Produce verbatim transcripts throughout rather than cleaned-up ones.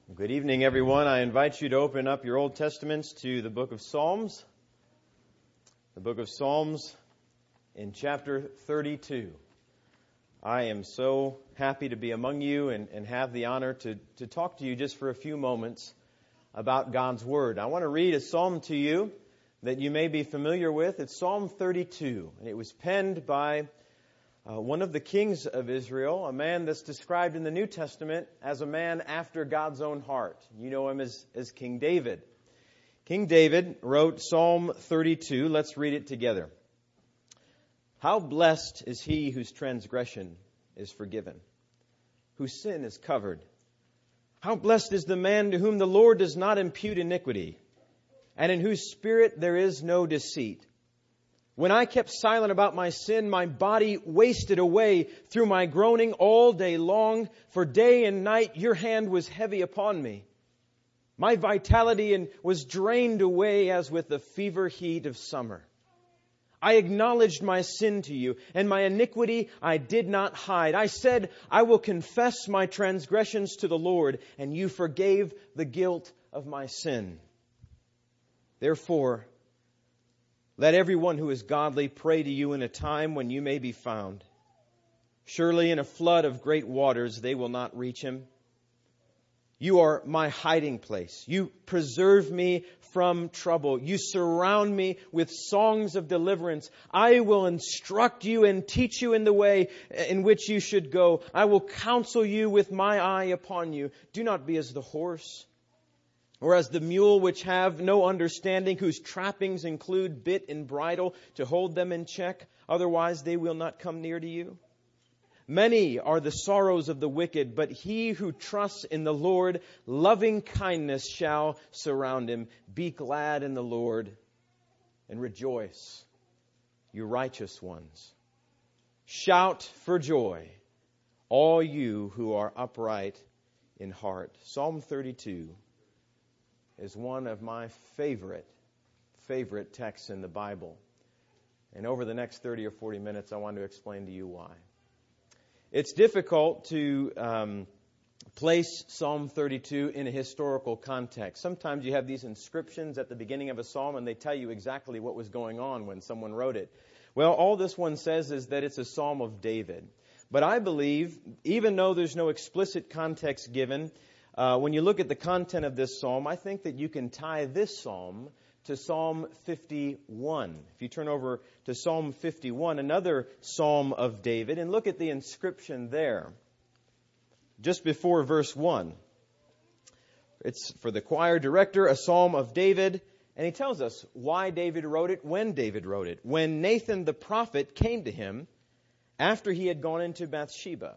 Good evening, everyone. I invite you to open up your Old Testaments to the book of Psalms. The book of Psalms in chapter thirty-two. I am so happy to be among you and, and have the honor to, to talk to you just for a few moments about God's Word. I want to read a psalm to you that you may be familiar with. It's Psalm thirty-two, and it was penned by Uh, one of the kings of Israel, a man that's described in the New Testament as a man after God's own heart. You know him as, as King David. King David wrote Psalm thirty-two. Let's read it together. How blessed is he whose transgression is forgiven, whose sin is covered. How blessed is the man to whom the Lord does not impute iniquity, and in whose spirit there is no deceit. When I kept silent about my sin, my body wasted away through my groaning all day long. For day and night your hand was heavy upon me. My vitality was drained away as with the fever heat of summer. I acknowledged my sin to you, and my iniquity I did not hide. I said, I will confess my transgressions to the Lord, and you forgave the guilt of my sin. Therefore, let everyone who is godly pray to you in a time when you may be found. Surely in a flood of great waters they will not reach him. You are my hiding place. You preserve me from trouble. You surround me with songs of deliverance. I will instruct you and teach you in the way in which you should go. I will counsel you with my eye upon you. Do not be as the horse, or as the mule, which have no understanding, whose trappings include bit and bridle to hold them in check. Otherwise they will not come near to you. Many are the sorrows of the wicked, but he who trusts in the Lord, loving kindness shall surround him. Be glad in the Lord and rejoice, you righteous ones. Shout for joy, all you who are upright in heart. Psalm thirty-two is one of my favorite, favorite texts in the Bible. And over the next thirty or forty minutes, I want to explain to you why. It's difficult to um, place Psalm thirty-two in a historical context. Sometimes you have these inscriptions at the beginning of a psalm and they tell you exactly what was going on when someone wrote it. Well, all this one says is that it's a psalm of David. But I believe, even though there's no explicit context given, Uh, when you look at the content of this psalm, I think that you can tie this psalm to Psalm fifty-one. If you turn over to Psalm fifty-one, another psalm of David, and look at the inscription there, just before verse one. It's for the choir director, a psalm of David, and he tells us why David wrote it, when David wrote it. When Nathan the prophet came to him after he had gone into Bathsheba.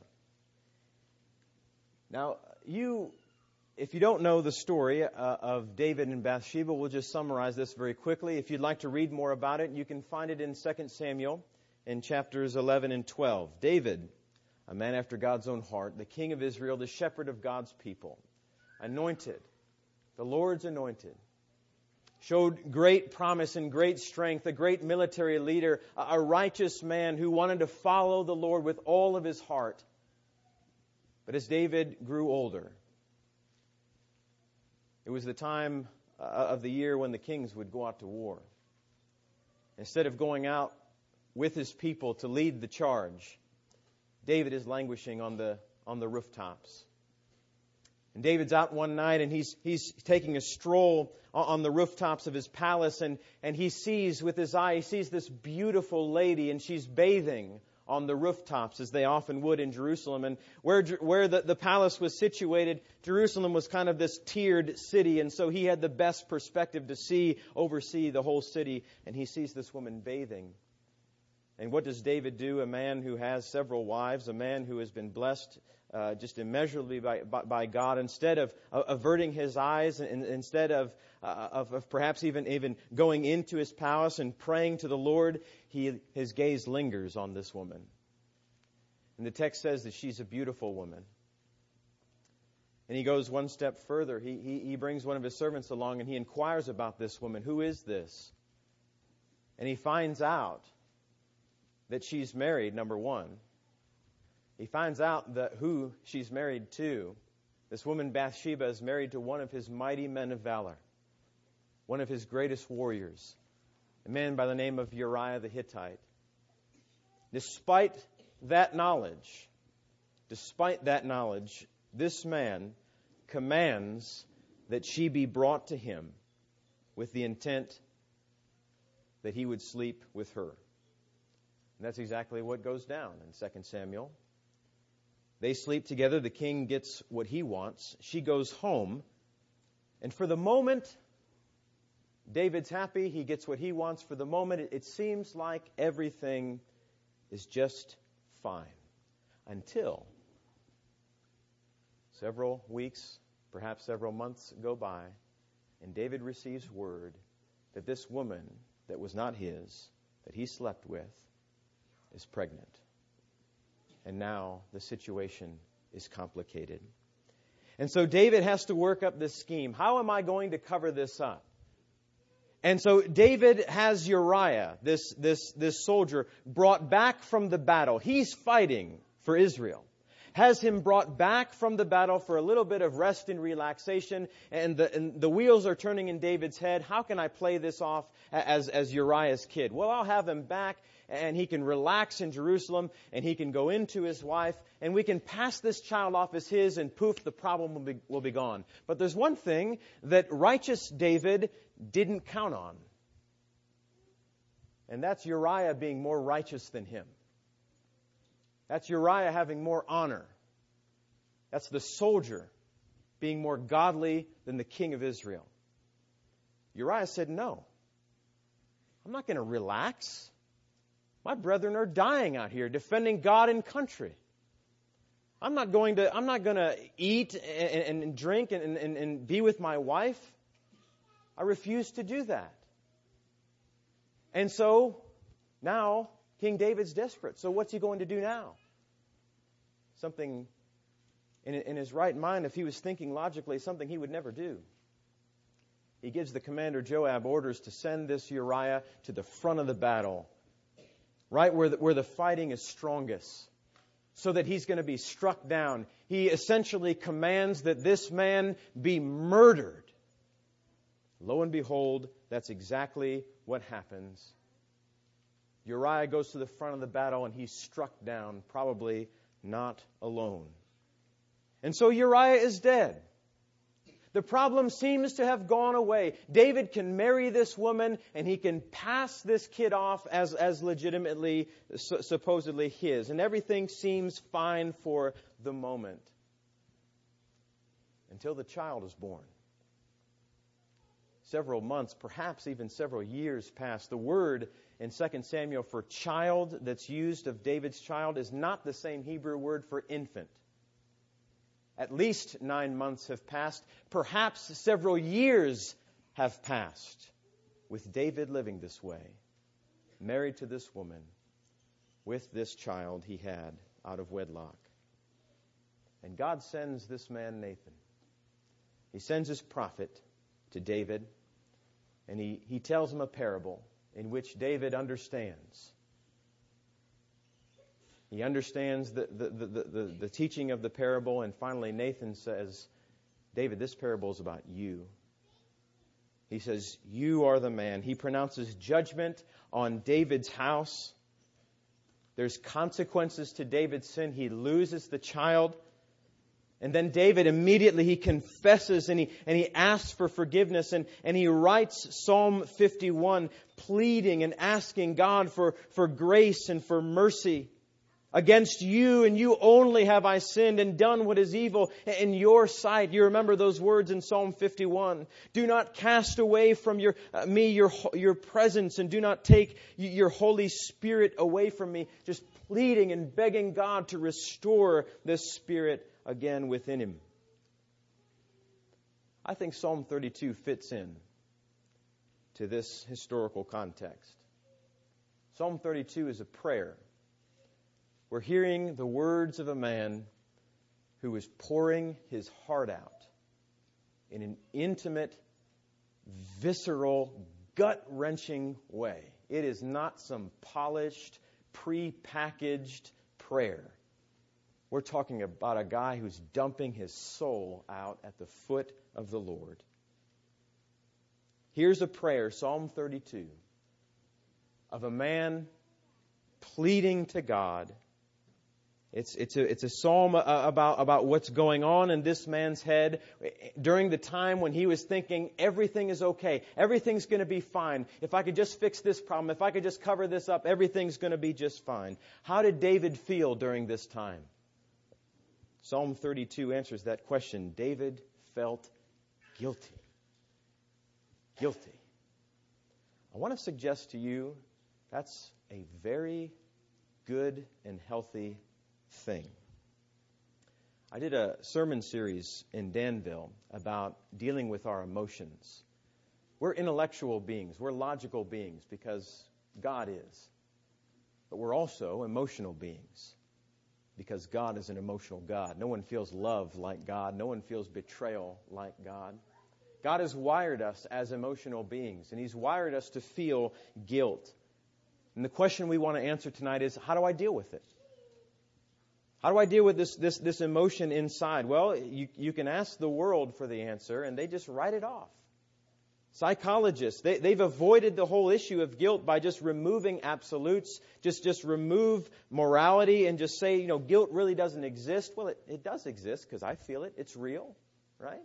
Now, you... If you don't know the story uh, of David and Bathsheba, we'll just summarize this very quickly. If you'd like to read more about it, you can find it in Second Samuel in chapters eleven and twelve. David, a man after God's own heart, the king of Israel, the shepherd of God's people, anointed, the Lord's anointed, showed great promise and great strength, a great military leader, a righteous man who wanted to follow the Lord with all of his heart. But as David grew older, it was the time of the year when the kings would go out to war. Instead of going out with his people to lead the charge, David is languishing on the on the rooftops. And David's out one night and he's he's taking a stroll on the rooftops of his palace, and, and he sees with his eye, he sees this beautiful lady, and she's bathing on the rooftops, as they often would in Jerusalem. And where where the, the palace was situated, Jerusalem was kind of this tiered city, and so he had the best perspective to see, oversee the whole city, and he sees this woman bathing. And what does David do? A man who has several wives, a man who has been blessed uh, just immeasurably by, by, by God, instead of uh, averting his eyes, and instead of, uh, of, of perhaps even, even going into his palace and praying to the Lord, he, his gaze lingers on this woman. And the text says that she's a beautiful woman. And he goes one step further. He, he, he brings one of his servants along and he inquires about this woman. Who is this? And he finds out that she's married, number one. He finds out that who she's married to. This woman Bathsheba is married to one of his mighty men of valor, one of his greatest warriors, a man by the name of Uriah the Hittite. Despite that knowledge, despite that knowledge, this man commands that she be brought to him with the intent that he would sleep with her. And that's exactly what goes down in Second Samuel. They sleep together. The king gets what he wants. She goes home. And for the moment, David's happy. He gets what he wants. For the moment, it seems like everything is just fine. Until several weeks, perhaps several months go by, and David receives word that this woman that was not his, that he slept with, is pregnant. And now the situation is complicated. And so David has to work up this scheme. How am I going to cover this up? And so David has Uriah, this, this, this soldier, brought back from the battle. He's fighting for Israel. Has him brought back from the battle for a little bit of rest and relaxation, and the, and the wheels are turning in David's head. How can I play this off as, as Uriah's kid? Well, I'll have him back, and he can relax in Jerusalem, and he can go into his wife, and we can pass this child off as his, and poof, the problem will be, will be gone. But there's one thing that righteous David didn't count on, and that's Uriah being more righteous than him. That's Uriah having more honor. That's the soldier being more godly than the king of Israel. Uriah said, no, I'm not going to relax. My brethren are dying out here defending God and country. I'm not going to, I'm not going to eat and, and drink and, and, and be with my wife. I refuse to do that. And so now King David's desperate. So what's he going to do now? Something in, in his right mind, if he was thinking logically, something he would never do. He gives the commander Joab orders to send this Uriah to the front of the battle, right where the, where the fighting is strongest, so that he's going to be struck down. He essentially commands that this man be murdered. Lo and behold, that's exactly what happens. Uriah goes to the front of the battle and he's struck down, probably not alone. And so Uriah is dead. The problem seems to have gone away. David can marry this woman and he can pass this kid off as, as legitimately, su- supposedly his. And everything seems fine for the moment. Until the child is born. Several months, perhaps even several years pass. The word in Second Samuel for child that's used of David's child is not the same Hebrew word for infant. At least nine months have passed. Perhaps several years have passed with David living this way, married to this woman, with this child he had out of wedlock. And God sends this man Nathan. He sends his prophet to David, and he, he tells him a parable in which David understands. He understands the, the, the, the, the teaching of the parable, and finally Nathan says, David, this parable is about you. He says, you are the man. He pronounces judgment on David's house. There's consequences to David's sin. He loses the child. And then David immediately, he confesses and he, and he asks for forgiveness. And, and he writes Psalm fifty-one, pleading and asking God for, for grace and for mercy. Against you and you only have I sinned and done what is evil in your sight. You remember those words in Psalm fifty-one. Do not cast away from your, uh, me your, your presence, and do not take your Holy Spirit away from me. Just pleading and begging God to restore this Spirit again within him. I think Psalm thirty-two fits in to this historical context. Psalm thirty-two is a prayer. We're hearing the words of a man who is pouring his heart out in an intimate, visceral, gut-wrenching way. It is not some polished, pre-packaged prayer. We're talking about a guy who's dumping his soul out at the foot of the Lord. Here's a prayer, Psalm thirty-two, of a man pleading to God. It's it's a it's a psalm about about what's going on in this man's head during the time when he was thinking everything is okay, everything's going to be fine. If I could just fix this problem, if I could just cover this up, everything's going to be just fine. How did David feel during this time? Psalm thirty-two answers that question. David felt guilty. Guilty. I want to suggest to you that's a very good and healthy thing. I did a sermon series in Danville about dealing with our emotions. We're intellectual beings. We're logical beings because God is. But we're also emotional beings because God is an emotional God. No one feels love like God. No one feels betrayal like God. God has wired us as emotional beings, and He's wired us to feel guilt. And the question we want to answer tonight is, how do I deal with it? How do I deal with this this this emotion inside? Well, you you can ask the world for the answer, and they just write it off. Psychologists, they, they've avoided the whole issue of guilt by just removing absolutes, just just remove morality and just say, you know, guilt really doesn't exist. Well, it, it does exist because I feel it. It's real, right?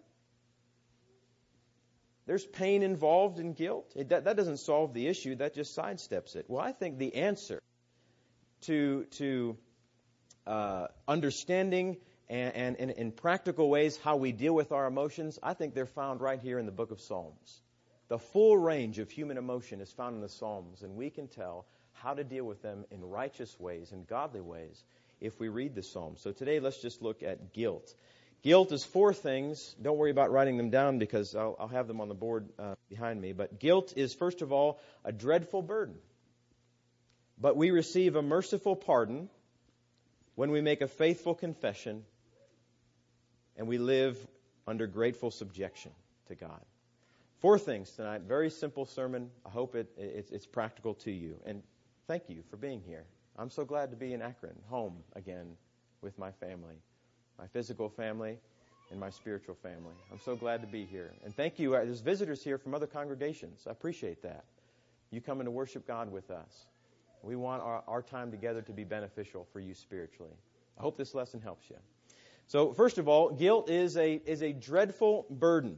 There's pain involved in guilt. It, that, that doesn't solve the issue. That just sidesteps it. Well, I think the answer to to uh, understanding and, and in practical ways how we deal with our emotions, I think they're found right here in the book of Psalms. The full range of human emotion is found in the Psalms, and we can tell how to deal with them in righteous ways, in godly ways, if we read the Psalms. So today, let's just look at guilt. Guilt is four things. Don't worry about writing them down because I'll, I'll have them on the board uh, behind me. But guilt is, first of all, a dreadful burden. But we receive a merciful pardon when we make a faithful confession and we live under grateful subjection to God. Four things tonight. Very simple sermon. I hope it, it it's practical to you. And thank you for being here. I'm so glad to be in Akron, home again with my family. My physical family and my spiritual family. I'm so glad to be here. And thank you. There's visitors here from other congregations. I appreciate that. You coming to worship God with us. We want our, our time together to be beneficial for you spiritually. I hope this lesson helps you. So, first of all, guilt is a is a dreadful burden.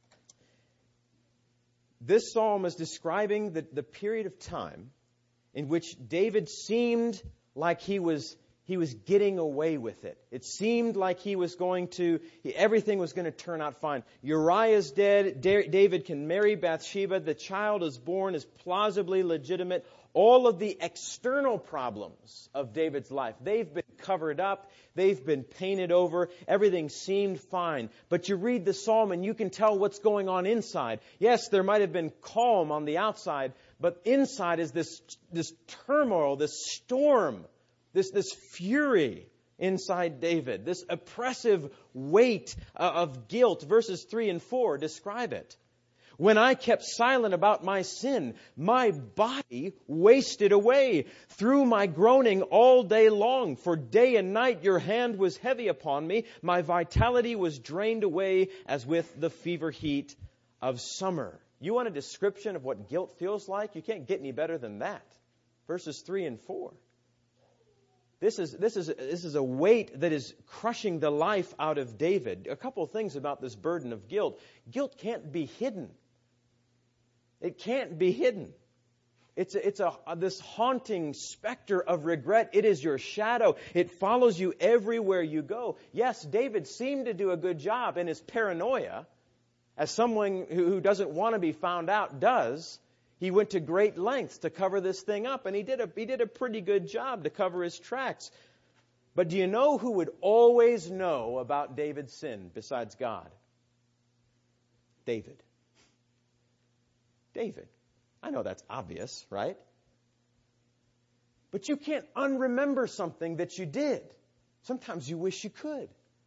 This psalm is describing the, the period of time in which David seemed like he was He was getting away with it. It seemed like he was going to, everything was going to turn out fine. Uriah's dead. David can marry Bathsheba. The child is born, is plausibly legitimate. All of the external problems of David's life, they've been covered up. They've been painted over. Everything seemed fine. But you read the psalm and you can tell what's going on inside. Yes, there might have been calm on the outside, but inside is this, this turmoil, this storm. This this fury inside David, this oppressive weight of guilt. Verses three and four describe it. When I kept silent about my sin, my body wasted away through my groaning all day long. For day and night your hand was heavy upon me. My vitality was drained away as with the fever heat of summer. You want a description of what guilt feels like? You can't get any better than that. Verses three and four. This is this is this is a weight that is crushing the life out of David. A couple of things about this burden of guilt. Guilt can't be hidden. It can't be hidden. It's a, it's a this haunting specter of regret. It is your shadow. It follows you everywhere you go. Yes, David seemed to do a good job in his paranoia, as someone who, who doesn't want to be found out does. He went to great lengths to cover this thing up, and he did a he did a pretty good job to cover his tracks. But do you know who would always know about David's sin besides God? David. David. I know that's obvious, right? But you can't unremember something that you did. Sometimes you wish you could.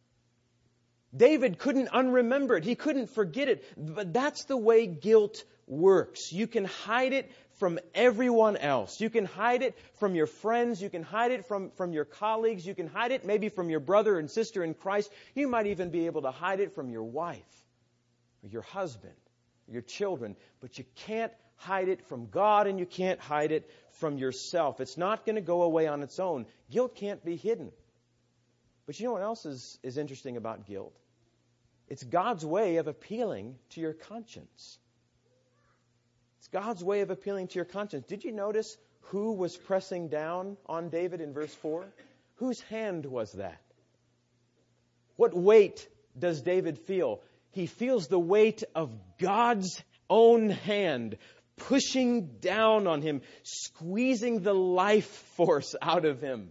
David couldn't unremember it. He couldn't forget it. But that's the way guilt works. You can hide it from everyone else. You can hide it from your friends. You can hide it from, from your colleagues. You can hide it maybe from your brother and sister in Christ. You might even be able to hide it from your wife or your husband or your children. But you can't hide it from God, and you can't hide it from yourself. It's not going to go away on its own. Guilt can't be hidden. But you know what else is, is interesting about guilt? It's God's way of appealing to your conscience. It's God's way of appealing to your conscience. Did you notice who was pressing down on David in verse four? Whose hand was that? What weight does David feel? He feels the weight of God's own hand pushing down on him, squeezing the life force out of him.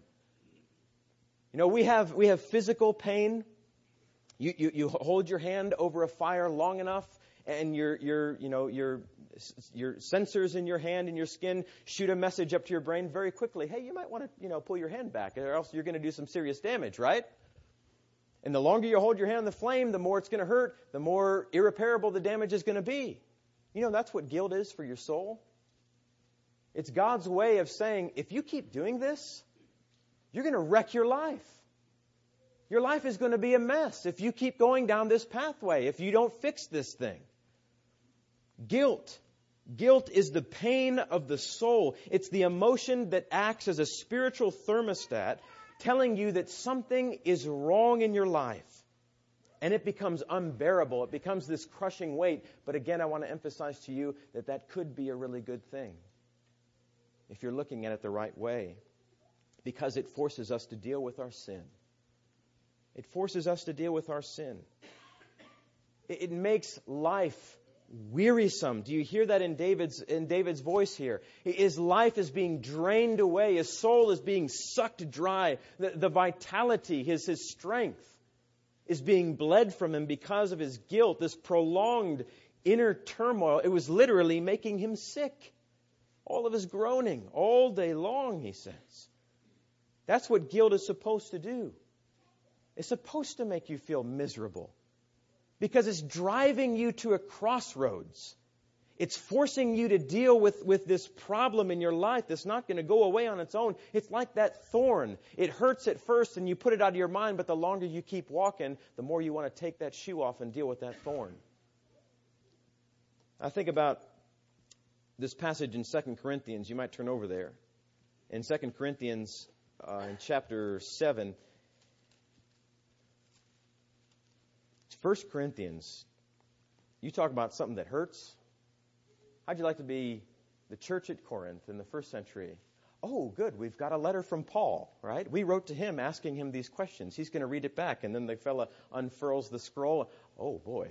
You know, we have we have physical pain. You, you you hold your hand over a fire long enough, and your your you know your your sensors in your hand and your skin shoot a message up to your brain very quickly. Hey, you might want to you know pull your hand back, or else you're going to do some serious damage, right? And the longer you hold your hand on the flame, the more it's going to hurt, the more irreparable the damage is going to be. You know, that's what guilt is for your soul. It's God's way of saying, if you keep doing this, you're going to wreck your life. Your life is going to be a mess if you keep going down this pathway, if you don't fix this thing. Guilt. Guilt is the pain of the soul. It's the emotion that acts as a spiritual thermostat, telling you that something is wrong in your life. And it becomes unbearable. It becomes this crushing weight. But again, I want to emphasize to you that that could be a really good thing if you're looking at it the right way, because it forces us to deal with our sin. It forces us to deal with our sin. It, it makes life wearisome. Do you hear that in David's in David's voice here? His life is being drained away. His soul is being sucked dry. The, the vitality, his, his strength is being bled from him because of his guilt, this prolonged inner turmoil. It was literally making him sick. All of his groaning, all day long, he says. That's what guilt is supposed to do. It's supposed to make you feel miserable because it's driving you to a crossroads. It's forcing you to deal with, with this problem in your life that's not going to go away on its own. It's like that thorn. It hurts at first and you put it out of your mind, but the longer you keep walking, the more you want to take that shoe off and deal with that thorn. I think about this passage in Second Corinthians. You might turn over there. In Second Corinthians, uh, in chapter seven, First Corinthians, you talk about something that hurts. How'd you like to be the church at Corinth in the first century? Oh, good. We've got a letter from Paul, right? We wrote to him asking him these questions. He's going to read it back. And then the fella unfurls the scroll. Oh, boy.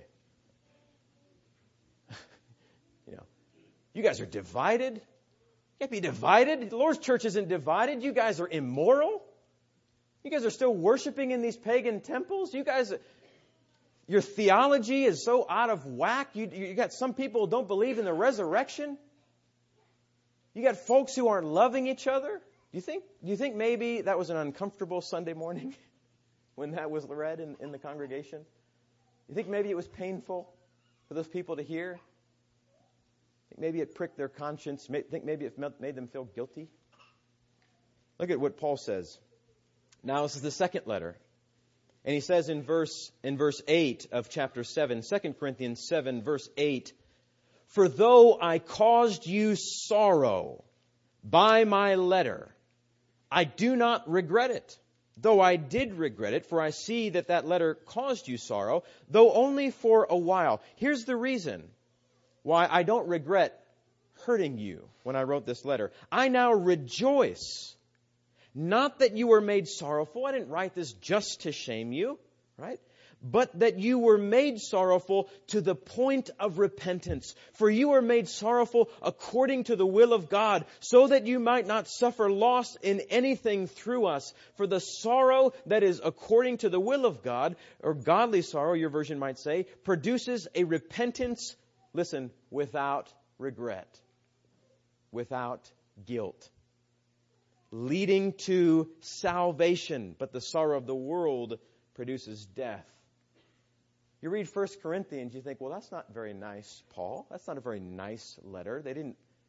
you know, you guys are divided. You can't be divided. The Lord's church isn't divided. You guys are immoral. You guys are still worshiping in these pagan temples. You guys... Your theology is so out of whack. You, you got some people who don't believe in the resurrection. You got folks who aren't loving each other. Do you think, do you think maybe that was an uncomfortable Sunday morning when that was read in, in the congregation? You think maybe it was painful for those people to hear? Think maybe it pricked their conscience? Think maybe it made them feel guilty? Look at what Paul says. Now this is the second letter. And he says in verse in verse eight of chapter seven, Second Corinthians seven, verse eight, "For though I caused you sorrow by my letter, I do not regret it. Though I did regret it, for I see that that letter caused you sorrow, though only for a while." Here's the reason why I don't regret hurting you when I wrote this letter. I now rejoice. Not that you were made sorrowful. I didn't write this just to shame you, right? But that you were made sorrowful to the point of repentance. For you were made sorrowful according to the will of God, so that you might not suffer loss in anything through us. For the sorrow that is according to the will of God, or godly sorrow, your version might say, produces a repentance, listen, without regret, without guilt, leading to salvation. But the sorrow of the world produces death. You read First Corinthians, you think, well, that's not very nice, Paul. That's not a very nice letter. They didn't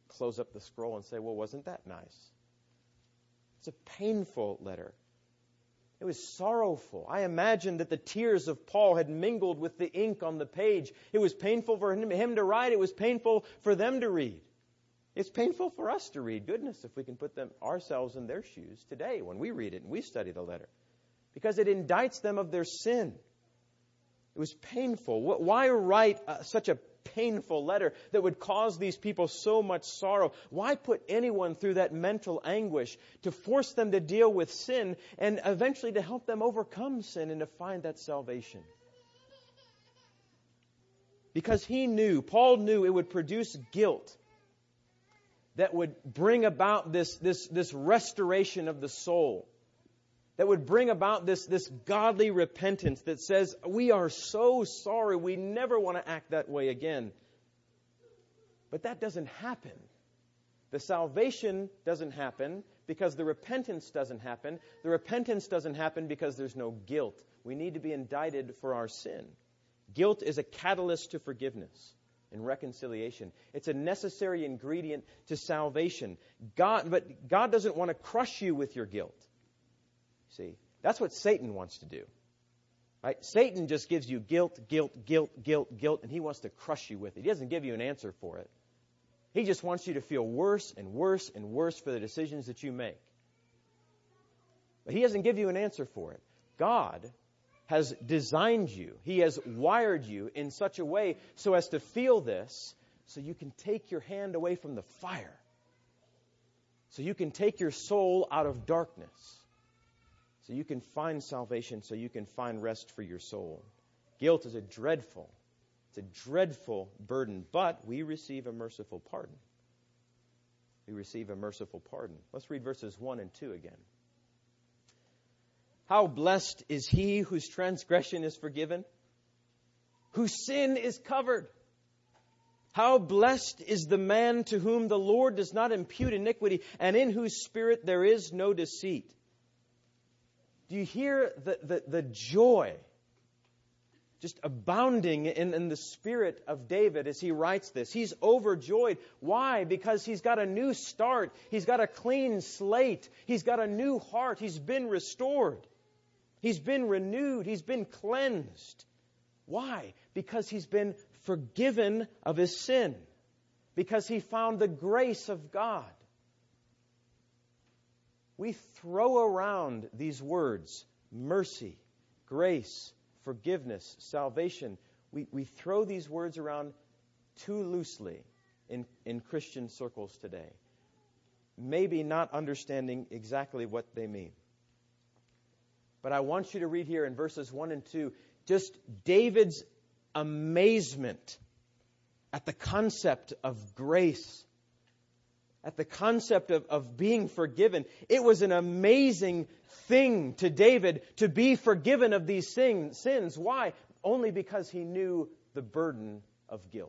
close up the scroll and say, well, wasn't that nice? It's a painful letter. It was sorrowful. I imagine that the tears of Paul had mingled with the ink on the page. It was painful for him to write. It was painful for them to read. It's painful for us to read. Goodness, if we can put them ourselves in their shoes today when we read it and we study the letter. Because it indicts them of their sin. It was painful. Why write uh, such a painful letter that would cause these people so much sorrow? Why put anyone through that mental anguish to force them to deal with sin and eventually to help them overcome sin and to find that salvation? Because he knew, Paul knew it would produce guilt that would bring about this, this, this restoration of the soul. That would bring about this, this godly repentance that says, we are so sorry, we never want to act that way again. But that doesn't happen. The salvation doesn't happen because the repentance doesn't happen. The repentance doesn't happen because there's no guilt. We need to be indicted for our sin. Guilt is a catalyst to forgiveness and reconciliation. It's a necessary ingredient to salvation. God, but God doesn't want to crush you with your guilt. See, that's what Satan wants to do. Right? Satan just gives you guilt, guilt, guilt, guilt, guilt, and he wants to crush you with it. He doesn't give you an answer for it. He just wants you to feel worse and worse and worse for the decisions that you make. But he doesn't give you an answer for it. God has designed you. He has wired you in such a way so as to feel this, so you can take your hand away from the fire. So you can take your soul out of darkness. So you can find salvation, so you can find rest for your soul. Guilt is a dreadful, it's a dreadful burden, but we receive a merciful pardon. We receive a merciful pardon. Let's read verses one and two again. How blessed is he whose transgression is forgiven, whose sin is covered. How blessed is the man to whom the Lord does not impute iniquity, and in whose spirit there is no deceit. Do you hear the, the, the joy just abounding in, in the spirit of David as he writes this? He's overjoyed. Why? Because he's got a new start. He's got a clean slate. He's got a new heart. He's been restored. He's been renewed. He's been cleansed. Why? Because he's been forgiven of his sin. Because he found the grace of God. We throw around these words, mercy, grace, forgiveness, salvation. We, we throw these words around too loosely in, in Christian circles today. Maybe not understanding exactly what they mean. But I want you to read here in verses one and two, just David's amazement at the concept of grace. At the concept of, of being forgiven. It was an amazing thing to David to be forgiven of these sins. sins. Why? Only because he knew the burden of guilt.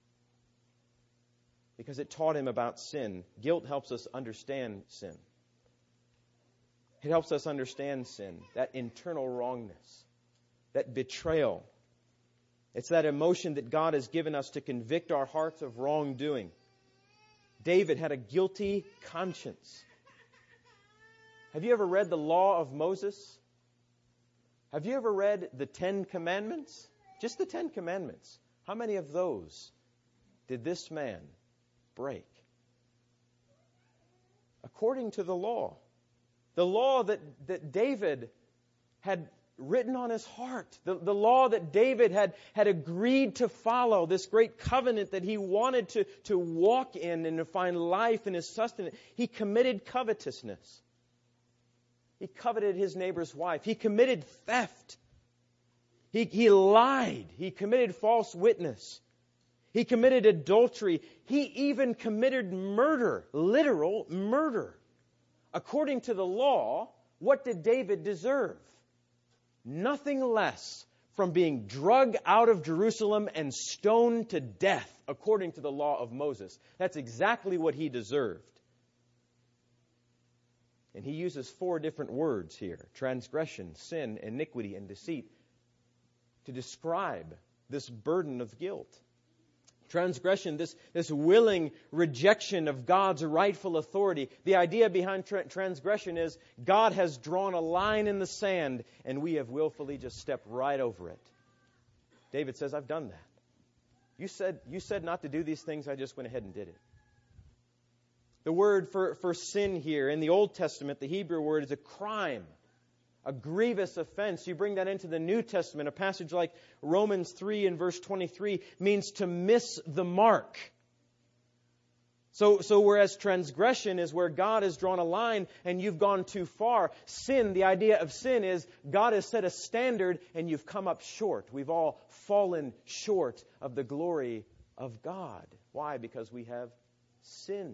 Because it taught him about sin. Guilt helps us understand sin. It helps us understand sin, that internal wrongness, that betrayal. It's that emotion that God has given us to convict our hearts of wrongdoing. David had a guilty conscience. Have you ever read the law of Moses? Have you ever read the Ten Commandments? Just the Ten Commandments. How many of those did this man break? According to the law. The law that, that David had written on his heart. The, the law that David had, had agreed to follow. This great covenant that he wanted to, to walk in and to find life in his sustenance. He committed covetousness. He coveted his neighbor's wife. He committed theft. He, he lied. He committed false witness. He committed adultery. He even committed murder. Literal murder. According to the law, what did David deserve? Nothing less from being dragged out of Jerusalem and stoned to death, according to the law of Moses. That's exactly what he deserved. And he uses four different words here: transgression, sin, iniquity, and deceit, to describe this burden of guilt. Transgression, this, this willing rejection of God's rightful authority. The idea behind tra- transgression is God has drawn a line in the sand and we have willfully just stepped right over it. David says, I've done that. You said, you said not to do these things, I just went ahead and did it. The word for, for sin here in the Old Testament, the Hebrew word, is a crime. A grievous offense. You bring that into the New Testament. A passage like Romans three and verse twenty-three means to miss the mark. So, so whereas transgression is where God has drawn a line and you've gone too far, sin, the idea of sin is God has set a standard and you've come up short. We've all fallen short of the glory of God. Why? Because we have sinned.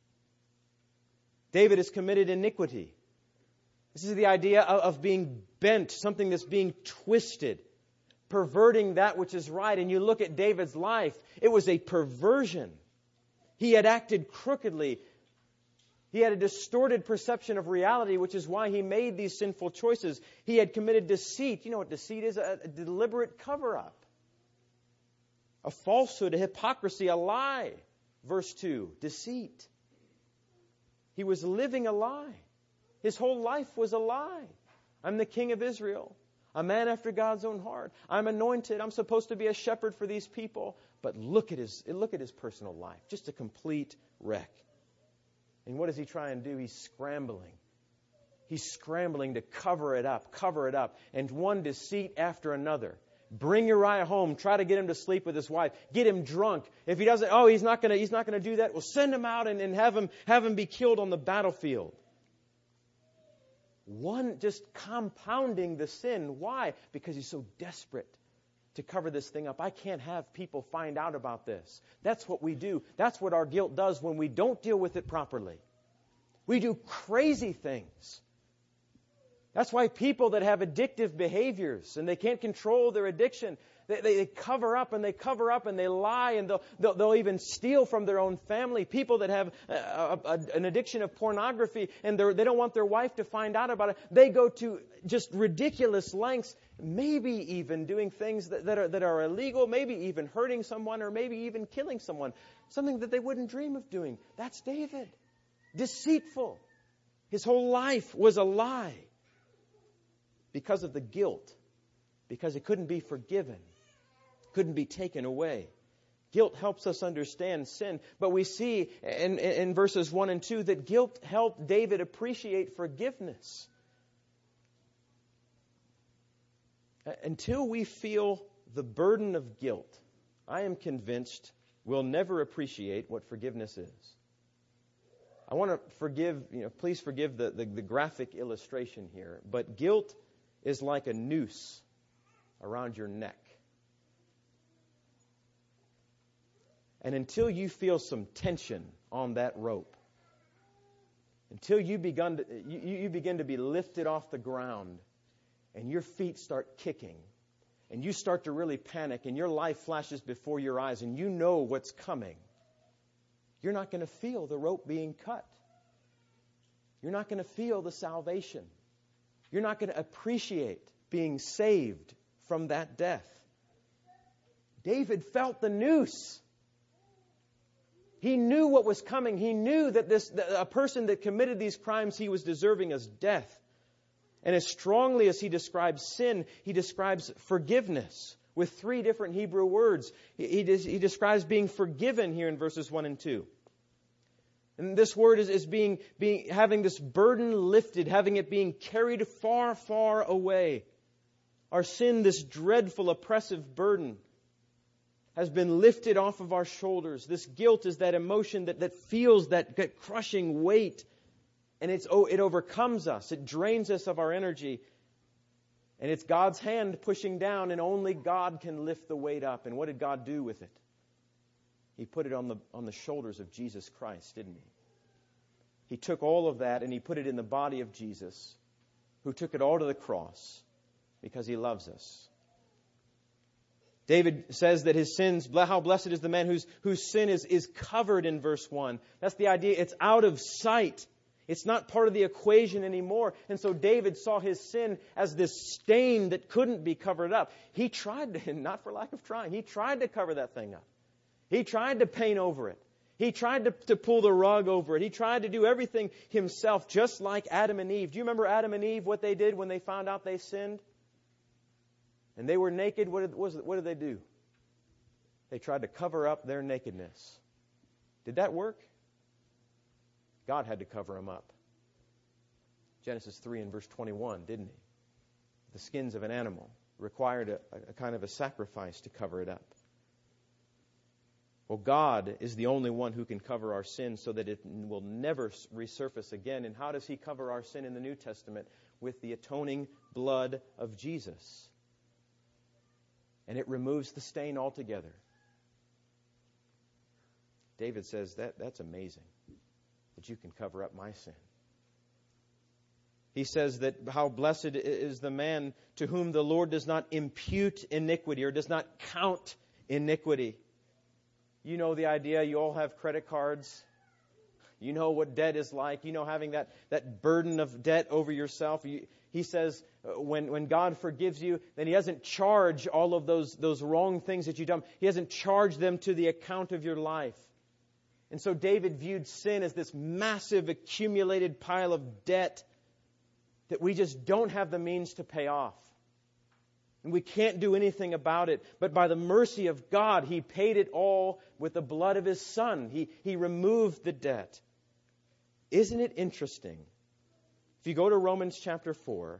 David has committed iniquity. This is the idea of, of being bent, something that's being twisted, perverting that which is right. And you look at David's life, it was a perversion. He had acted crookedly. He had a distorted perception of reality, which is why he made these sinful choices. He had committed deceit. You know what deceit is? A, a deliberate cover-up. A falsehood, a hypocrisy, a lie. Verse two, deceit. He was living a lie. His whole life was a lie. I'm the king of Israel, a man after God's own heart. I'm anointed. I'm supposed to be a shepherd for these people. But look at his, look at his personal life. Just a complete wreck. And what does he try and do? He's scrambling. He's scrambling to cover it up, cover it up. And one deceit after another. Bring Uriah home. Try to get him to sleep with his wife. Get him drunk. If he doesn't, oh, he's not going to, he's not going to do that. Well, send him out and, and have him, have him be killed on the battlefield. One just compounding the sin. Why? Because he's so desperate to cover this thing up. I can't have people find out about this. That's what we do. That's what our guilt does when we don't deal with it properly. We do crazy things. That's why people that have addictive behaviors and they can't control their addiction, they, they, they cover up and they cover up and they lie and they'll, they'll, they'll even steal from their own family. People that have a, a, a, an addiction of pornography and they don't want their wife to find out about it, they go to just ridiculous lengths, maybe even doing things that, that, are, that are illegal, maybe even hurting someone or maybe even killing someone, something that they wouldn't dream of doing. That's David. Deceitful. His whole life was a lie. Because of the guilt. Because it couldn't be forgiven. Couldn't be taken away. Guilt helps us understand sin. But we see in, in verses one and two that guilt helped David appreciate forgiveness. Until we feel the burden of guilt, I am convinced we'll never appreciate what forgiveness is. I want to forgive, you know, please forgive the, the, the graphic illustration here. But guilt is like a noose around your neck. And until you feel some tension on that rope, until you begin to, you, you begin to be lifted off the ground and your feet start kicking and you start to really panic and your life flashes before your eyes and you know what's coming, you're not going to feel the rope being cut. You're not going to feel the salvation. You're not going to appreciate being saved from that death. David felt the noose. He knew what was coming. He knew that this that a person that committed these crimes, he was deserving as death. And as strongly as he describes sin, he describes forgiveness with three different Hebrew words. He, he, he describes being forgiven here in verses one and two. And this word is, is being, being, having this burden lifted, having it being carried far, far away. Our sin, this dreadful, oppressive burden, has been lifted off of our shoulders. This guilt is that emotion that, that feels that, that crushing weight. And it's, oh, it overcomes us. It drains us of our energy. And it's God's hand pushing down, and only God can lift the weight up. And what did God do with it? He put it on the on the shoulders of Jesus Christ, didn't he? He took all of that and he put it in the body of Jesus, who took it all to the cross because he loves us. David says that his sins, how blessed is the man whose, whose sin is, is covered in verse one. That's the idea. It's out of sight. It's not part of the equation anymore. And so David saw his sin as this stain that couldn't be covered up. He tried to, not for lack of trying, he tried to cover that thing up. He tried to paint over it. He tried to, to pull the rug over it. He tried to do everything himself, just like Adam and Eve. Do you remember Adam and Eve, what they did when they found out they sinned? And they were naked. What did, what did they do? They tried to cover up their nakedness. Did that work? God had to cover them up. Genesis three and verse twenty-one, didn't He? The skins of an animal required a, a kind of a sacrifice to cover it up. Well, God is the only one who can cover our sin so that it will never resurface again. And how does He cover our sin in the New Testament? With the atoning blood of Jesus. And it removes the stain altogether. David says that that's amazing, that you can cover up my sin. He says that how blessed is the man to whom the Lord does not impute iniquity or does not count iniquity. You know the idea. You all have credit cards. You know what debt is like. You know having that, that burden of debt over yourself. You, he says when, when God forgives you, then He doesn't charge all of those, those wrong things that you've done. He doesn't charge them to the account of your life. And so David viewed sin as this massive accumulated pile of debt that we just don't have the means to pay off. And we can't do anything about it. But by the mercy of God, He paid it all with the blood of His Son. He, he removed the debt. Isn't it interesting? If you go to Romans chapter four,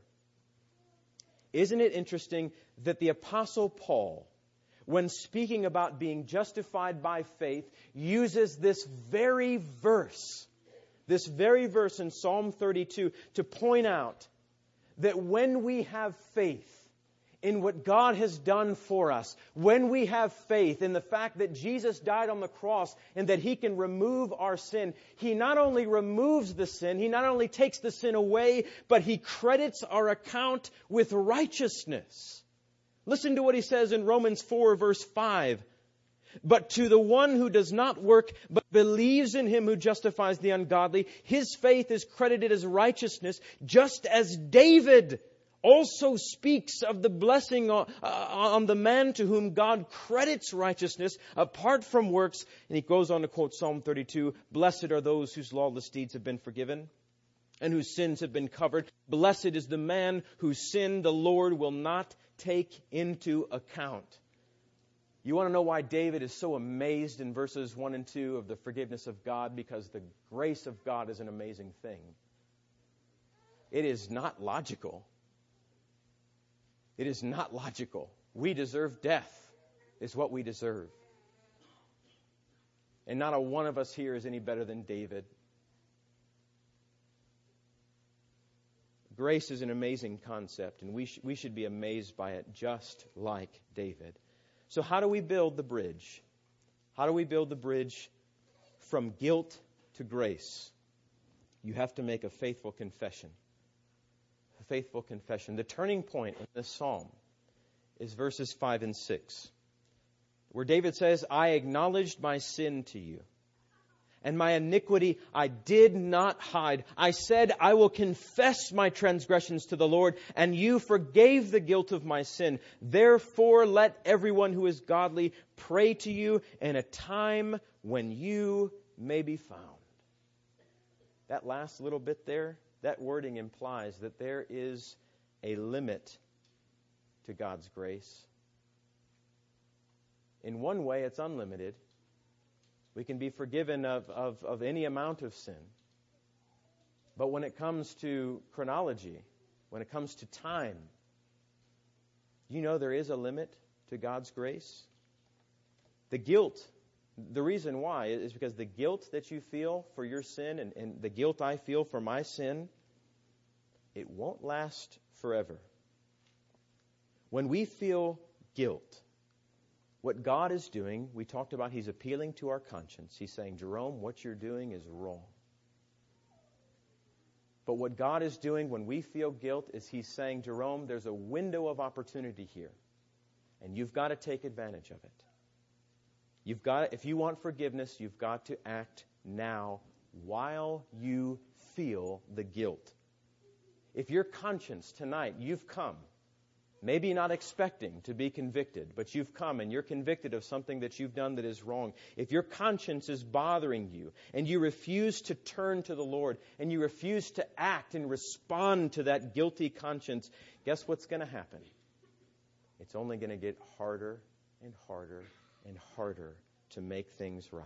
isn't it interesting that the Apostle Paul, when speaking about being justified by faith, uses this very verse, this very verse in Psalm thirty-two to point out that when we have faith in what God has done for us, when we have faith in the fact that Jesus died on the cross and that He can remove our sin, He not only removes the sin, He not only takes the sin away, but He credits our account with righteousness. Listen to what he says in Romans four, verse five. But to the one who does not work, but believes in Him who justifies the ungodly, his faith is credited as righteousness, just as David also speaks of the blessing on the man to whom God credits righteousness apart from works. And he goes on to quote Psalm thirty-two, "Blessed are those whose lawless deeds have been forgiven and whose sins have been covered. Blessed is the man whose sin the Lord will not take into account." You want to know why David is so amazed in verses one and two of the forgiveness of God? Because the grace of God is an amazing thing. It is not logical. It is not logical. We deserve death, is what we deserve. And not a one of us here is any better than David. Grace is an amazing concept, and we, sh- we should be amazed by it just like David. So how do we build the bridge? How do we build the bridge from guilt to grace? You have to make a faithful confession. A faithful confession. The turning point in this psalm is verses five and six, where David says, "I acknowledged my sin to you, and my iniquity I did not hide. I said, I will confess my transgressions to the Lord, and you forgave the guilt of my sin. Therefore, let everyone who is godly pray to you in a time when you may be found." That last little bit there, that wording implies that there is a limit to God's grace. In one way, it's unlimited. We can be forgiven of, of, of any amount of sin. But when it comes to chronology, when it comes to time, you know there is a limit to God's grace. The guilt, the reason why is because the guilt that you feel for your sin and, and the guilt I feel for my sin, it won't last forever. When we feel guilt, what God is doing, we talked about, He's appealing to our conscience. He's saying, Jerome, what you're doing is wrong. But what God is doing when we feel guilt is He's saying, Jerome, there's a window of opportunity here. And you've got to take advantage of it. You've got to, if you want forgiveness, you've got to act now while you feel the guilt. If your conscience tonight, you've come maybe not expecting to be convicted, but you've come and you're convicted of something that you've done that is wrong, if your conscience is bothering you and you refuse to turn to the Lord and you refuse to act and respond to that guilty conscience, guess what's going to happen? It's only going to get harder and harder and harder to make things right.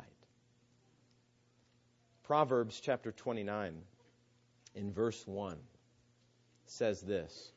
Proverbs chapter twenty-nine in verse one says this: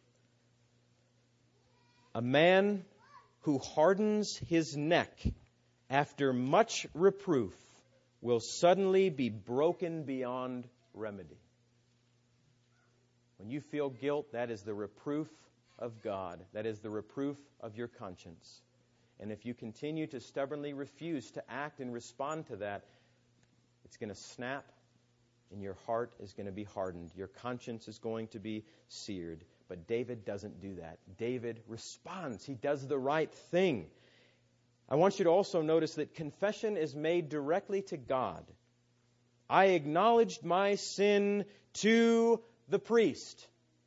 a man who hardens his neck after much reproof will suddenly be broken beyond remedy. When you feel guilt, that is the reproof of God. That is the reproof of your conscience. And if you continue to stubbornly refuse to act and respond to that, it's going to snap and your heart is going to be hardened. Your conscience is going to be seared. But David doesn't do that. David responds. He does the right thing. I want you to also notice that confession is made directly to God. I acknowledged my sin to the priest.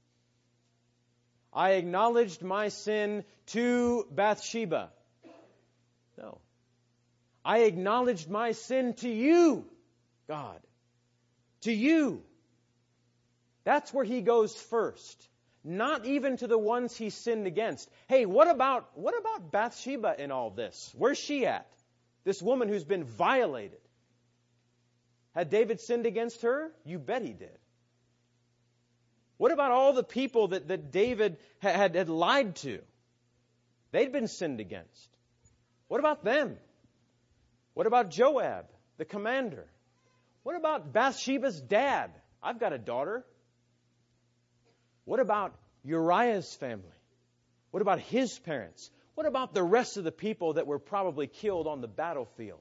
I acknowledged my sin to Bathsheba. No. I acknowledged my sin to you, God. To you. That's where he goes first. Not even to the ones he sinned against. Hey, what about what about Bathsheba in all this? Where's she at? This woman who's been violated. Had David sinned against her? You bet he did. What about all the people that, that David had, had lied to? They'd been sinned against. What about them? What about Joab, the commander? What about Bathsheba's dad? I've got a daughter. What about Uriah's family? What about his parents? What about the rest of the people that were probably killed on the battlefield?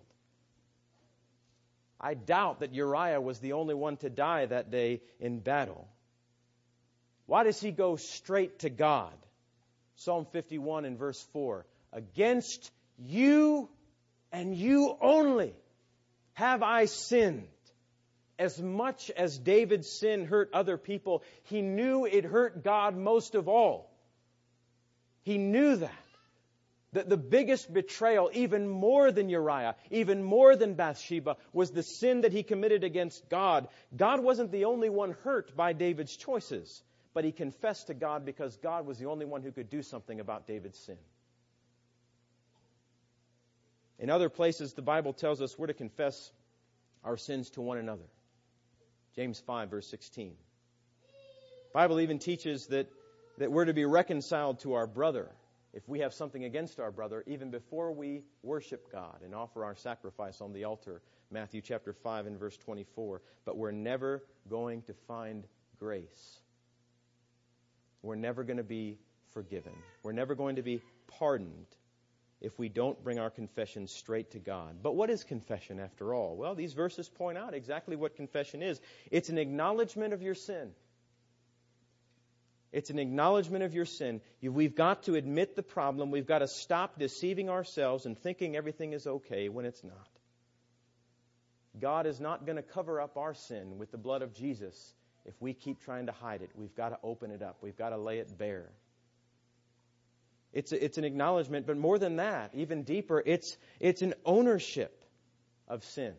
I doubt that Uriah was the only one to die that day in battle. Why does he go straight to God? Psalm fifty-one and verse four. Against you and you only have I sinned. As much as David's sin hurt other people, he knew it hurt God most of all. He knew that. That the biggest betrayal, even more than Uriah, even more than Bathsheba, was the sin that he committed against God. God wasn't the only one hurt by David's choices, but he confessed to God because God was the only one who could do something about David's sin. In other places, the Bible tells us we're to confess our sins to one another. James five, verse sixteen. The Bible even teaches that, that we're to be reconciled to our brother if we have something against our brother, even before we worship God and offer our sacrifice on the altar. Matthew chapter five and verse twenty-four. But we're never going to find grace. We're never going to be forgiven. We're never going to be pardoned if we don't bring our confession straight to God. But what is confession after all? Well, these verses point out exactly what confession is. It's an acknowledgement of your sin. It's an acknowledgement of your sin. We've got to admit the problem. We've got to stop deceiving ourselves and thinking everything is okay when it's not. God is not going to cover up our sin with the blood of Jesus if we keep trying to hide it. We've got to open it up. We've got to lay it bare. It's a, it's an acknowledgement, but more than that, even deeper, it's it's an ownership of sin.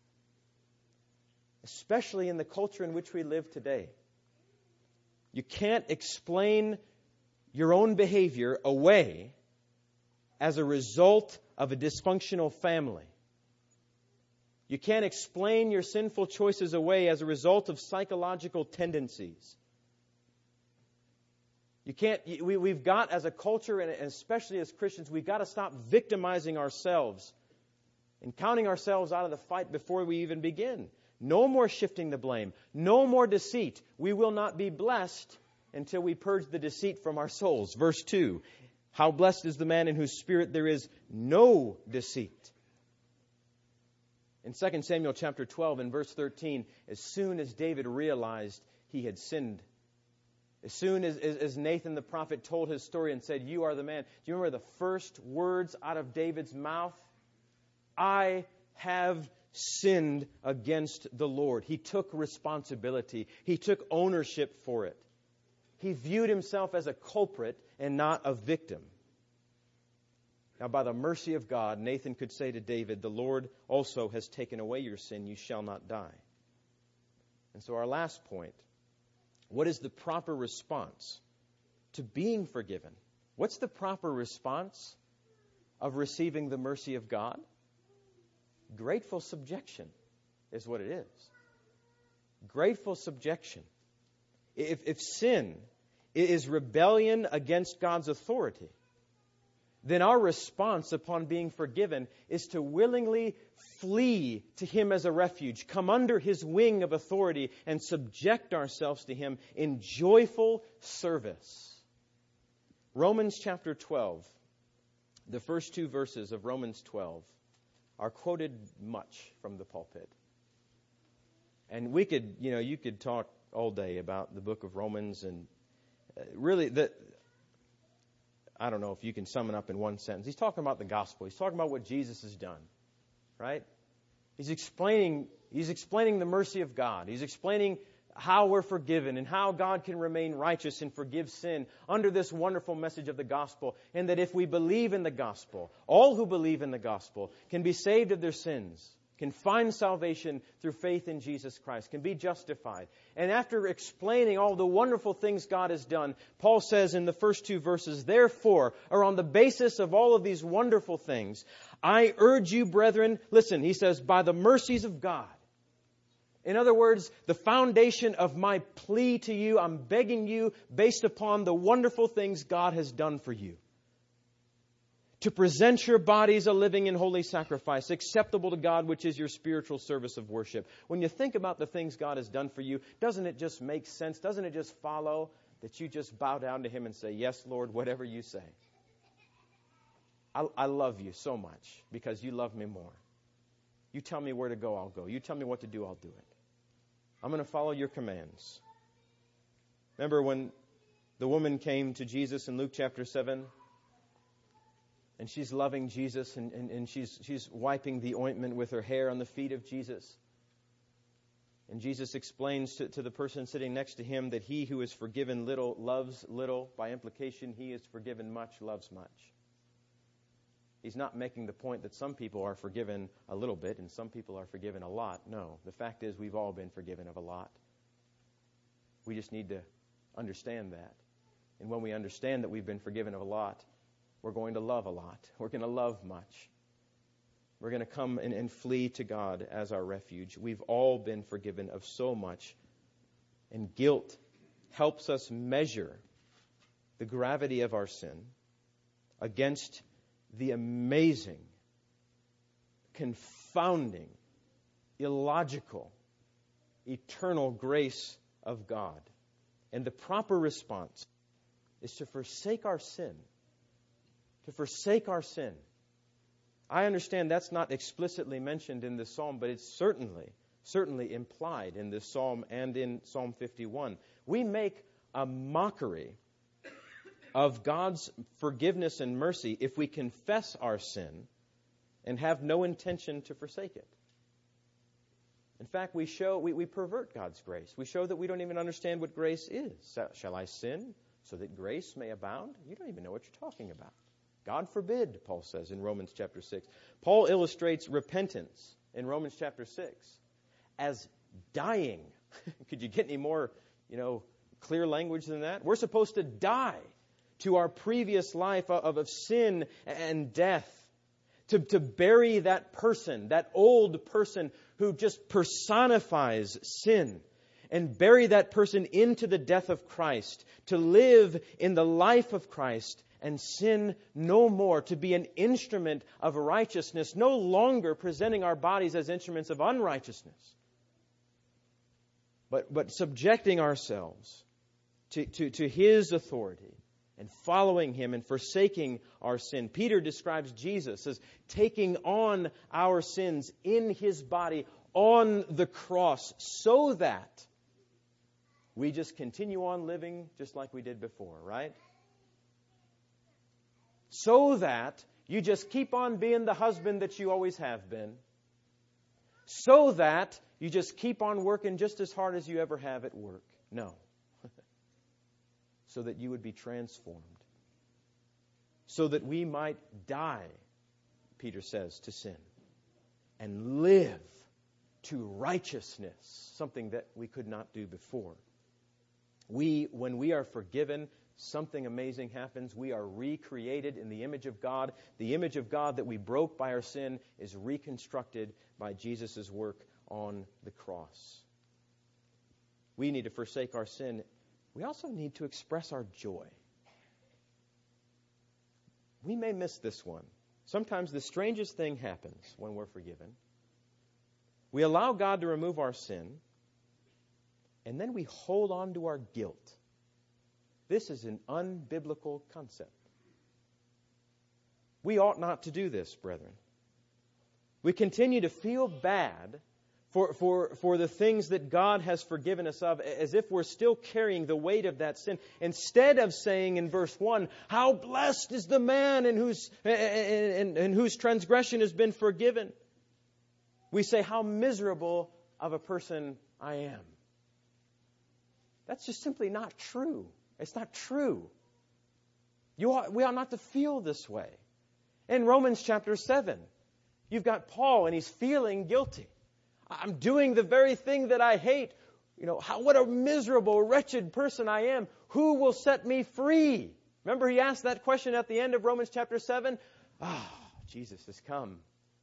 Especially in the culture in which we live today. You can't explain your own behavior away as a result of a dysfunctional family. You can't explain your sinful choices away as a result of psychological tendencies. You can't, we, we've got as a culture, and especially as Christians, we've got to stop victimizing ourselves and counting ourselves out of the fight before we even begin. No more shifting the blame. No more deceit. We will not be blessed until we purge the deceit from our souls. Verse two, how blessed is the man in whose spirit there is no deceit. In Second Samuel chapter twelve and verse thirteen, as soon as David realized he had sinned, as soon as, as, as Nathan the prophet told his story and said, you are the man. Do you remember the first words out of David's mouth? I have sinned against the Lord. He took responsibility. He took ownership for it. He viewed himself as a culprit, and not a victim. Now, by the mercy of God, Nathan could say to David, the Lord also has taken away your sin. You shall not die. And so our last point, what is the proper response to being forgiven? What's the proper response of receiving the mercy of God? Grateful subjection is what it is. Grateful subjection. If, if sin is rebellion against God's authority, then our response upon being forgiven is to willingly flee to Him as a refuge, come under His wing of authority, and subject ourselves to Him in joyful service. Romans chapter twelve, the first two verses of Romans twelve, are quoted much from the pulpit. And we could, you know, you could talk all day about the book of Romans, and really, the, I don't know if you can sum it up in one sentence. He's talking about the gospel. He's talking about what Jesus has done, right? He's explaining, he's explaining the mercy of God. He's explaining how we're forgiven and how God can remain righteous and forgive sin under this wonderful message of the gospel. And that if we believe in the gospel, all who believe in the gospel can be saved of their sins, can find salvation through faith in Jesus Christ, can be justified. And after explaining all the wonderful things God has done, Paul says in the first two verses, therefore, or on the basis of all of these wonderful things, I urge you, brethren, listen, he says, by the mercies of God. In other words, the foundation of my plea to you, I'm begging you based upon the wonderful things God has done for you, to present your bodies a living and holy sacrifice, acceptable to God, which is your spiritual service of worship. When you think about the things God has done for you, doesn't it just make sense? Doesn't it just follow that you just bow down to Him and say, yes, Lord, whatever you say. I, I love you so much because you love me more. You tell me where to go, I'll go. You tell me what to do, I'll do it. I'm going to follow your commands. Remember when the woman came to Jesus in Luke chapter seven? And she's loving Jesus, and, and, and she's, she's wiping the ointment with her hair on the feet of Jesus. And Jesus explains to, to the person sitting next to him that he who is forgiven little loves little. By implication, he is forgiven much, loves much. He's not making the point that some people are forgiven a little bit and some people are forgiven a lot. No, the fact is we've all been forgiven of a lot. We just need to understand that. And when we understand that we've been forgiven of a lot, we're going to love a lot. We're going to love much. We're going to come and, and flee to God as our refuge. We've all been forgiven of so much. And guilt helps us measure the gravity of our sin against the amazing, confounding, illogical, eternal grace of God. And the proper response is to forsake our sin. To forsake our sin. I understand that's not explicitly mentioned in this psalm, but it's certainly, certainly implied in this psalm and in Psalm fifty-one. We make a mockery of God's forgiveness and mercy if we confess our sin and have no intention to forsake it. In fact, we show we, we pervert God's grace. We show that we don't even understand what grace is. Shall I sin so that grace may abound? You don't even know what you're talking about. God forbid, Paul says in Romans chapter six. Paul illustrates repentance in Romans chapter six as dying. Could you get any more, you know, clear language than that? We're supposed to die to our previous life of, of sin and death. To, to bury that person, that old person who just personifies sin. And bury that person into the death of Christ. To live in the life of Christ. And sin no more, to be an instrument of righteousness, no longer presenting our bodies as instruments of unrighteousness, but, but subjecting ourselves to, to, to His authority and following Him and forsaking our sin. Peter describes Jesus as taking on our sins in His body on the cross so that we just continue on living just like we did before, right? So that you just keep on being the husband that you always have been. So that you just keep on working just as hard as you ever have at work. No. So that you would be transformed so that we might die, Peter says, to sin, and live to righteousness, something that we could not do before. We, when we are forgiven, something amazing happens. We are recreated in the image of God. The image of God that we broke by our sin is reconstructed by Jesus' work on the cross. We need to forsake our sin. We also need to express our joy. We may miss this one. Sometimes the strangest thing happens when we're forgiven. We allow God to remove our sin, and then we hold on to our guilt. This is an unbiblical concept. We ought not to do this, brethren. We continue to feel bad for, for, for the things that God has forgiven us of, as if we're still carrying the weight of that sin, instead of saying in verse one, how blessed is the man in whose, in, in, in whose transgression has been forgiven. We say, how miserable of a person I am. That's just simply not true. It's not true. You ought, we ought not to feel this way. In Romans chapter seven, you've got Paul and he's feeling guilty. I'm doing the very thing that I hate. You know, how, what a miserable, wretched person I am. Who will set me free? Remember he asked that question at the end of Romans chapter seven? Ah, oh, Jesus has come.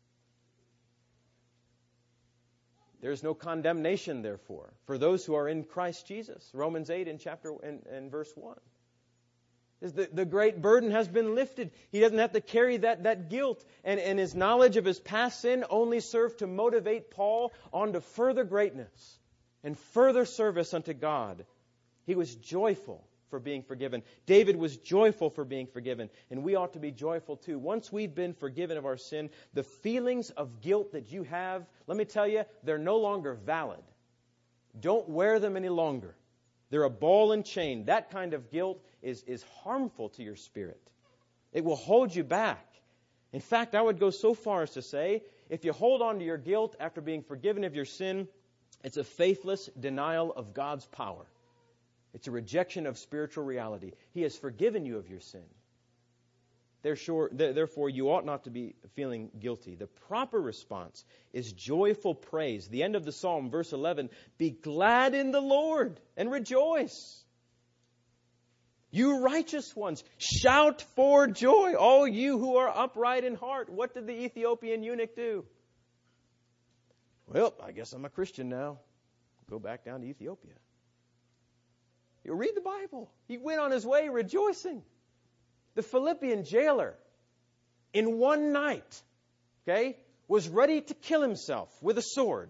There is no condemnation, therefore, for those who are in Christ Jesus. Romans eight in chapter in, in verse one. The, the great burden has been lifted. He doesn't have to carry that, that guilt. And, and his knowledge of his past sin only served to motivate Paul on to further greatness and further service unto God. He was joyful for being forgiven. David was joyful for being forgiven. And we ought to be joyful too. Once we've been forgiven of our sin, the feelings of guilt that you have, let me tell you, they're no longer valid. Don't wear them any longer. They're a ball and chain. That kind of guilt is, is harmful to your spirit. It will hold you back. In fact, I would go so far as to say, if you hold on to your guilt after being forgiven of your sin, it's a faithless denial of God's power. It's a rejection of spiritual reality. He has forgiven you of your sin. Therefore, you ought not to be feeling guilty. The proper response is joyful praise. The end of the psalm, verse eleven, be glad in the Lord and rejoice. You righteous ones, shout for joy, all you who are upright in heart. What did the Ethiopian eunuch do? Well, I guess I'm a Christian now. Go back down to Ethiopia. You read the Bible. He went on his way rejoicing. The Philippian jailer, in one night, okay, was ready to kill himself with a sword.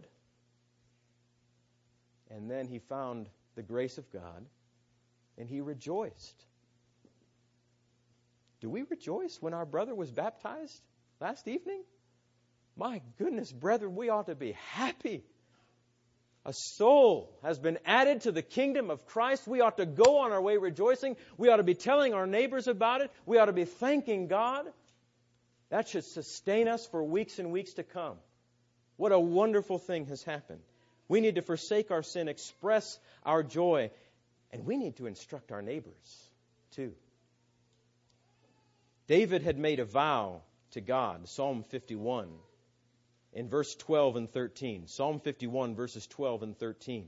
And then he found the grace of God, and he rejoiced. Do we rejoice when our brother was baptized last evening? My goodness, brethren, we ought to be happy. A soul has been added to the kingdom of Christ. We ought to go on our way rejoicing. We ought to be telling our neighbors about it. We ought to be thanking God. That should sustain us for weeks and weeks to come. What a wonderful thing has happened. We need to forsake our sin, express our joy, and we need to instruct our neighbors too. David had made a vow to God, Psalm fifty-one. In verse twelve and thirteen. Psalm fifty-one, verses twelve and thirteen.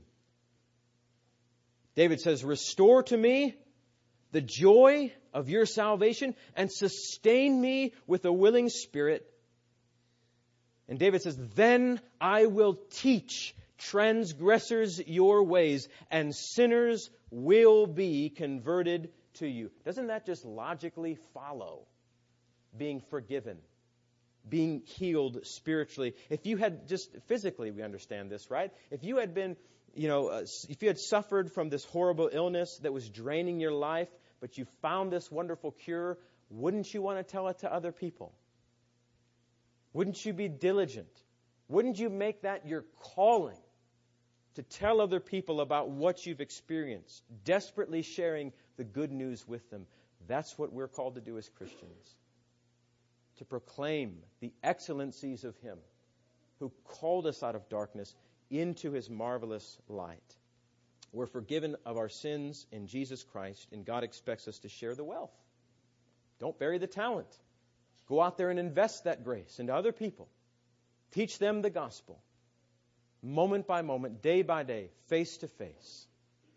David says, restore to me the joy of your salvation and sustain me with a willing spirit. And David says, then I will teach transgressors your ways and sinners will be converted to you. Doesn't that just logically follow being forgiven? Being healed spiritually. If you had just physically, we understand this, right? If you had been, you know, uh, if you had suffered from this horrible illness that was draining your life, but you found this wonderful cure, wouldn't you want to tell it to other people? Wouldn't you be diligent? Wouldn't you make that your calling to tell other people about what you've experienced, desperately sharing the good news with them? That's what we're called to do as Christians. To proclaim the excellencies of Him who called us out of darkness into His marvelous light. We're forgiven of our sins in Jesus Christ, and God expects us to share the wealth. Don't bury the talent. Go out there and invest that grace into other people. Teach them the gospel. Moment by moment, day by day, face to face.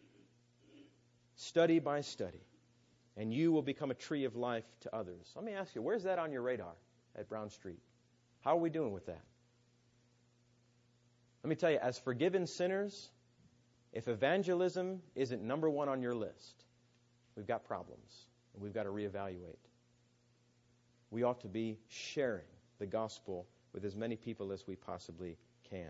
Study by study. And you will become a tree of life to others. Let me ask you, where's that on your radar at Brown Street? How are we doing with that? Let me tell you, as forgiven sinners, if evangelism isn't number one on your list, we've got problems, and we've got to reevaluate. We ought to be sharing the gospel with as many people as we possibly can.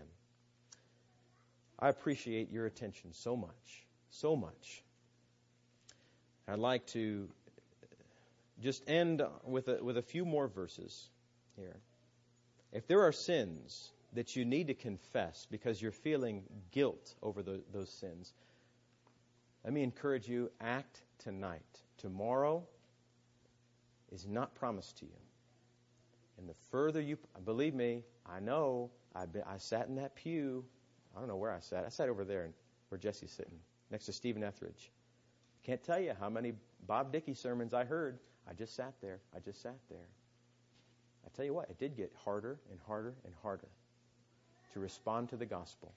I appreciate your attention so much, so much. I'd like to just end with a, with a few more verses here. If there are sins that you need to confess because you're feeling guilt over the, those sins, let me encourage you, act tonight. Tomorrow is not promised to you. And the further you, believe me, I know, I've been, I sat in that pew. I don't know where I sat. I sat over there where Jesse's sitting, next to Stephen Etheridge. Can't tell you how many Bob Dickey sermons I heard. I just sat there. I just sat there. I tell you what, it did get harder and harder and harder to respond to the gospel.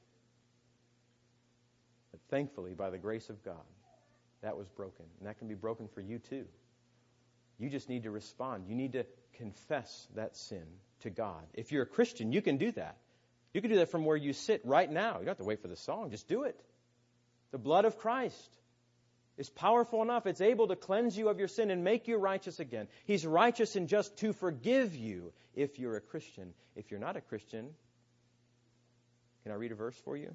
But thankfully, by the grace of God, that was broken. And that can be broken for you too. You just need to respond. You need to confess that sin to God. If you're a Christian, you can do that. You can do that from where you sit right now. You don't have to wait for the song. Just do it. The blood of Christ is powerful enough. It's able to cleanse you of your sin and make you righteous again. He's righteous and just to forgive you if you're a Christian. If you're not a Christian, can I read a verse for you?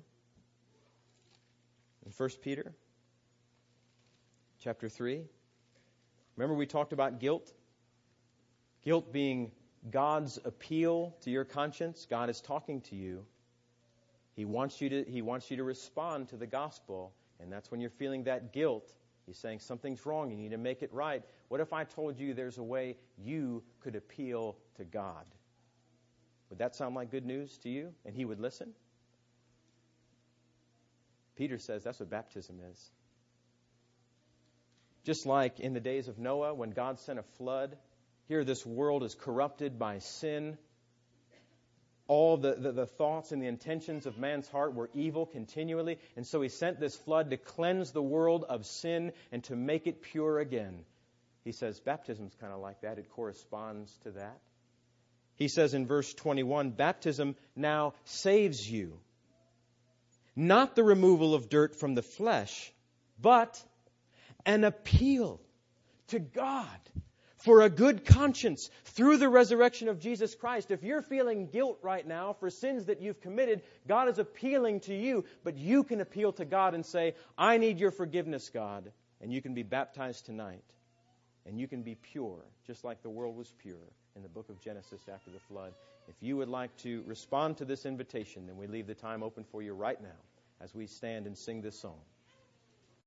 In First Peter chapter three. Remember we talked about guilt? Guilt being God's appeal to your conscience. God is talking to you. He wants you to, he wants you to respond to the gospel. And that's when you're feeling that guilt. He's saying something's wrong. You need to make it right. What if I told you there's a way you could appeal to God? Would that sound like good news to you? And He would listen? Peter says that's what baptism is. Just like in the days of Noah when God sent a flood, here this world is corrupted by sin. All the, the, the thoughts and the intentions of man's heart were evil continually. And so He sent this flood to cleanse the world of sin and to make it pure again. He says baptism's kind of like that. It corresponds to that. He says in verse twenty-one, baptism now saves you. Not the removal of dirt from the flesh, but an appeal to God for a good conscience through the resurrection of Jesus Christ. If you're feeling guilt right now for sins that you've committed, God is appealing to you, but you can appeal to God and say, I need your forgiveness, God. And you can be baptized tonight. And you can be pure, just like the world was pure in the book of Genesis after the flood. If you would like to respond to this invitation, then we leave the time open for you right now as we stand and sing this song.